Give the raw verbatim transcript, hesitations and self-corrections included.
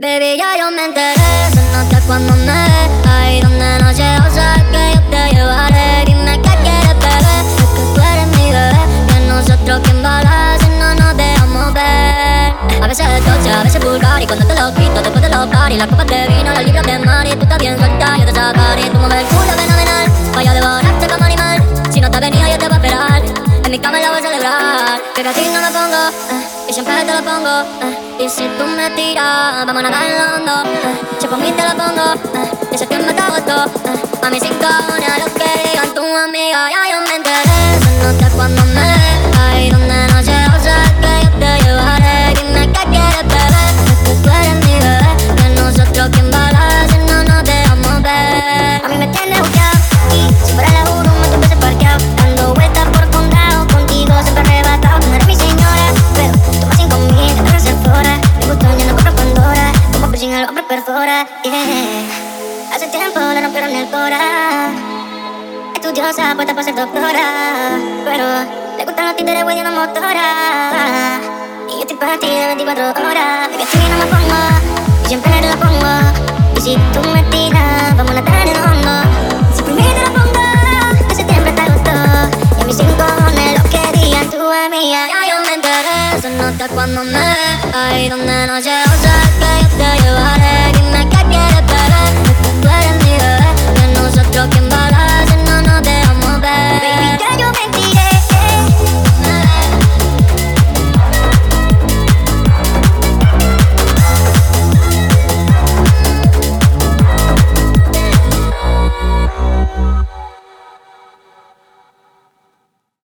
Baby, ya yo me enteré, se nota cuando me ves. Ahí donde no llego, sabes que yo te llevaré. Dime qué quieres, bebé, es que tú eres mi bebé. Que nosotros quien bala si no nos dejamos ver. A veces es dolce, a veces vulgar. Y cuando te lo grito, después de los party, las copas de vino, los libros de mar. Y tú estás bien suelta, yo te sacaré. Tú mueves el culo fenomenal, voy a devorarte como animal. Si no te has venido, yo te voy a esperar. En mi cama la voy a celebrar. Que a ti no me pongo, eh, y siempre te lo pongo, eh. Y si tú me tiras, vamos a nadar en lo hondo, eh. Si por mí te lo pongo, eh. De septiembre hasta agosto, eh. A mis cinco a lo que digan tu amiga. Ya yo me enteré, se nota cuando me ves. Ahí donde no llego, sabes que yo te llevaré. Dime qué quieres, bebé, es que tú eres mi bebé. Que nosotros quien bala si no nos dejamos ver. A mí me tienes buqueado y si fuera la juro me tuviese parqueado. Dando vueltas por condado, contigo siempre arrebatado. No eres mi señora, pero toma cinco mil, te hacer fuera. Me gustó, ya no compro Pandora. Como piercing al hombre perfora, yeah. Hace tiempo le rompieron el cora. Estudiosa, puesta para ser doctora, pero le gustan los títeres hueliendo motora. Y yo estoy para ti de veinticuatro horas. Baby, así no me pongo, y siempre te la pongo. Y si tú me tiras, vamos a nadar en hondo. Si por mí te la pongo, de septiembre hasta agosto. Y a mis cinco cojones lo que digan tu amiga. Ya yo me enteré, se nota cuando me ves. Ahí donde no llego, sabes que yo te llevaré. Dime qué quieres, bebé, es que tú eres mi bebé. Que nosotros quien bala si no nos dejamos ver. Baby, ya yo